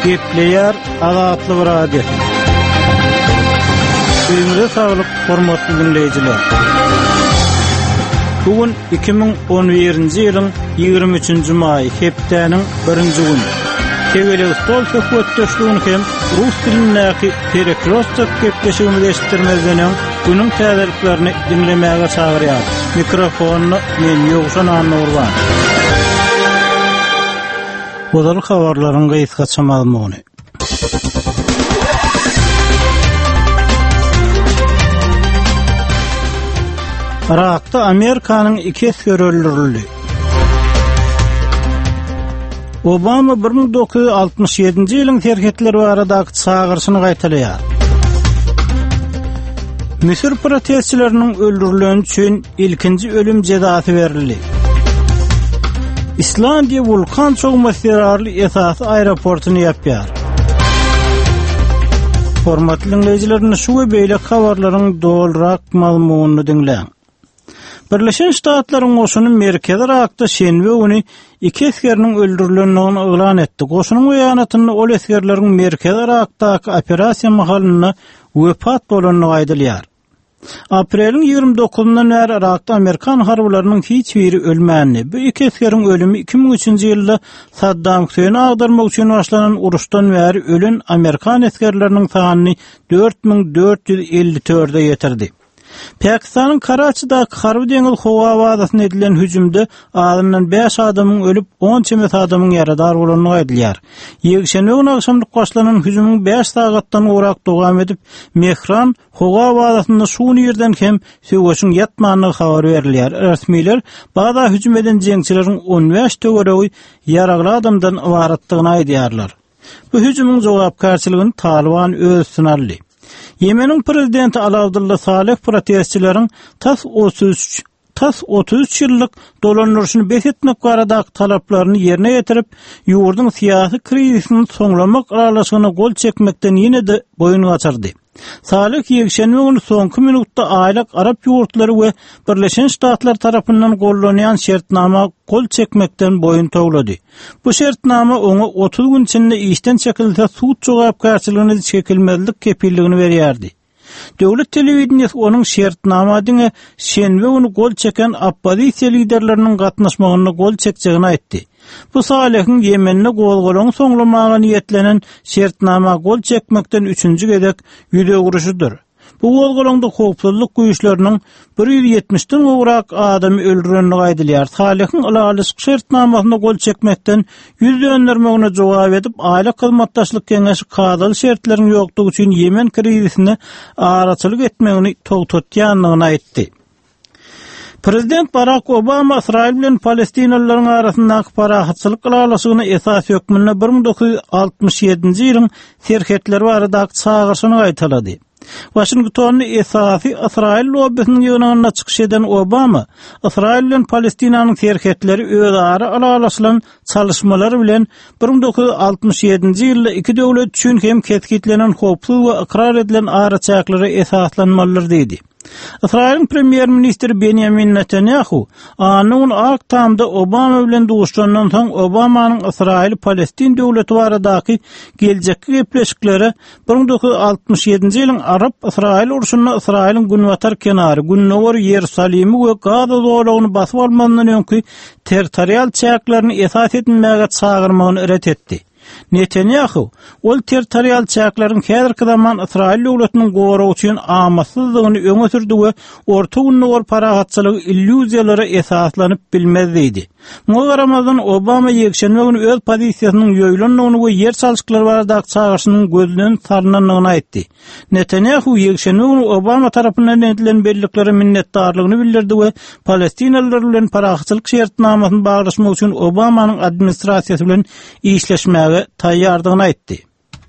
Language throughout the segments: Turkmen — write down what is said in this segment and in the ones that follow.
Gepleyer Azatlyk Radio. Öýüňize saglyk, hormatly dinleýijiler. Bugün 2011-nji ýylyň 23-nji maý, hepdeniň 1-nji güni. Kewele stol söhbetdeşligini hem rus dilindäki perekrostok gepleşigini eşitdirmezden günüň täzeliklerini dinlemäge çagyrýar. Mikrofonu men Ýogşan Anurban. Bozal habarlaryň gaýyska çamalymy. Irak'ta Amerikanyň 2 askeri öldürildi. Obama 1967-nji ýylyň terhetleri baradaky çağırşyny gaýtalýar. Misir protestçileriniň öldürilýäni üçin ilkinji ölüm jezasy berildi. İslandiýa vulkan çökmesi zerarly esasy aeroportuny ýapýar. Hormatly dinleýijiler, şu we beýle habarlaryň dolrak malumuny dinleň. Birleşen Ştatlaryň goşuny Merkezi Irak'ta şenbe güni 2 askeriniň öldürilendigini elan etdi. Goşunyň beýanatyny ol askerleriň Merkezi Irak'daky operasiýa mahalyna wepat bolanyny aýdylýar. Apreliň 29-ndan bäri Irak'ta Amerikan harbylarynyň hiç biri ölmänini, bu 2 askeriň ölümi 2003-nji ýylda Saddam Huseýni agdarmak üçin başlanan uruşdan bäri ölen Amerikan askerleriniň sanyny 4454-e ýetirdi. Pakistanyň Karaçydaky Harby deňiz howa bazasyna edilen hüjümde adamdan 5 adamyň ölüp 10 çemet adamyň ýaradar bolanyny aýdylýar. Ýekşenbe güni akşamlyk başlanan hüjümüň 5 sagatdan urak dowam edip, Mehran howa bazasynda şuny ýerden hem söwüşiň ýatmanyny habar berilýär. Resmiler baza hüjüm eden jeňçileriň 15 töweregi ýaragly adamdan ibaratdygyny aýdýarlar. Bu hüjümüň jogapkarçylygyny Taliban öz sınarly. Yemenin prezidenti Ali Abdullah Saleh protestçilerin tas 33 ýyllyk dolanýaryşyny besetmek baradaky talaplaryny ýerine ýetirip, ýurdun syýasy krizisini soňlamak aralaşygyna gol çekmekden ýene-de boyun gaçyrdy. Saleh ýekşenbe güni soňky minutda aýlak Arap ýurtlary we Birleşen Ştatlar tarapyndan gollanýan şertnama gol çekmekden boyun toglady. Bu şertnama oňa 30 gün içinde işden çekilse suç jogapkarçylygyny çekilmezlik kepilligini berýärdi. Döwlet telewizionyasy onuň şertnama diňe şenbe güni gol çeken oppozisiýa liderleriniň gatnaşmagyna gol çekjegini aýtdy. Bu Saleh'in Yemen'ne golgolony soňlamagy niýetlenen şertnama gol çekmekden 3-nji gezek ýüze guruşudur. Bu golgolonda howpsuzlyk güýçleriniň 170-den gowrak adamy öldürenligi aýdylýar. Saleh'in alalysk şertnamasyna gol çekmekden ýüz döndürmegine jogap edip, aýla hyzmatdaşlyk keňeşi kadal şertleriň ýokdugy üçin Yemen krizisine araçylyk etmegini togtatýanlygyny aýtdy. Prezident Barack Obama İsrail bilen Palestinalylaryň arasyndaky parahatçylyk aralaşygyny esas hökmüne 1967-nji ýylyň terhetleri baradaky çağırşyny gaýtalady. Washingtonyň esasy İsrail lobbysynyň ýygynyna çykyş eden Obama, İsrail bilen Palestinanyň terhetleri özara aralaşylan çalışmalary bilen 1967-nji ýylda iki döwlet üçin hem ketkitlenen howpsuz we ikrar edilen araçaklary esaslanmalydyr diýdi. İsrail'in Premier Ministri Benjamin Netanyahu, anyň aktamda Obama bilen duşandan soň Obamanyň İsrail-Palestin döwleti baradaky geljekki gepleşikleri 1967-nji ýylyň Arap-İsrail uruşunda Israil'in günwatar kenary, Günnowar Ýerusalimy we Gaza zolagyny basyp almandan öňki territorial çäklaryny esas etmäge çağırmagyny ret etdi. Netanyahu, ol territorial çäklaryň häzirki zaman İsrail döwletiniň gowragy üçin amasyzlygyny öňe sürdi we orta günnäwar parahatçylygy illüziýalary esaslanyp bilmezdi. Muňa garamazdan Obama ýekşenbe güni öz pozisiýasynyň ýoýlanmagyny we ýer çalşyklary baradaky çağırşynyň gözünden sarnanlygyny aýtdy. Netanyahu ýekşenbe güni Obama tarapyndan edilen belliklere minnetdarlygyny bildirdi we Palestinalylar bilen parahatçylyk şertnamasyny baglaşmak üçin Obamanyň administrasiýasy bilen işleşmäge taýýardygyny aýtdy.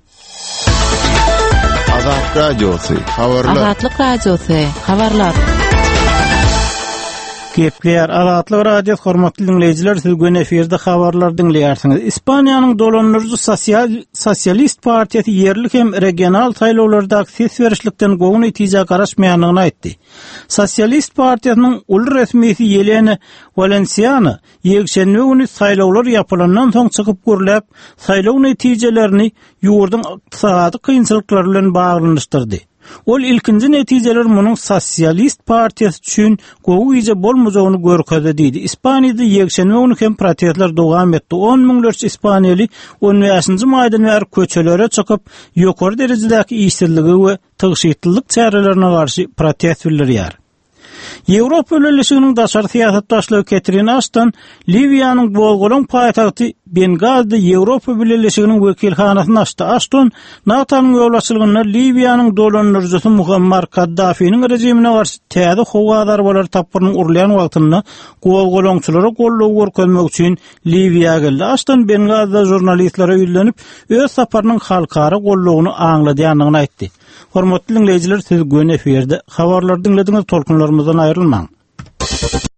Azatlyk radiosu, habarlar. Azatlyk radiosu, habarlar. Kepler Azatlyk radio hormatly dinleyijiler, siz gün eferde habarlar dinleýärsiňiz. İspaniýanyň dolanýarjy Sosialist Partiýasy yerlik hem regional taýlawlarda ses berişlikden gowy netije garaşmaýanlygyny aýtdy. Sosialist Partiýasynyň uly resmisi Yelena Valenciana ýekşenbe güni saýlawlar ýapylandan soň çykyp görläp, saýlaw netijelerini ýurdun ykdysady kynçylyklary bilen baglanyşdyrdy. Ol ilkinji netijeler munyň Sosialist Partiýasy üçin gowy ije bolmajagyny görkezdi diýdi. Ispaniýada ýekşenbe güni hem protestler dowam etdi. 10 miňlerçe Ispaniýaly 15-nji maýdan bäri köçelere çykyp ýokary derejedäki işsizligi we tygşytlyk çärelerine garşy protest bildirýär. Ýewropa Birleşiginiň daşary siýasatdaşlygy Catherine Ashton, Libiýanyň bolgulan paýtagty Bengazda Ýewropa Birleşiginiň wekilhanasyny açdy. Ashton, NATO-nyň ýolbaşçylygyna Libiýanyň dolanýarjysy Muammar Kaddafiň rejimine garşy täze howa darbalary tapyryň urlayan wagtyny golgolaňçylara gollaw görkezmek üçin Libiýa geldi. Ashton Bengazda jurnalistlere ýüzlenip öz saparynyň halkara gollawyny aňladýanyny aýtdy. Hormatly dinleyijiler, siz gün eferde habarlar dinlediňiz, tolkunlarymyzdan aýrylmaň.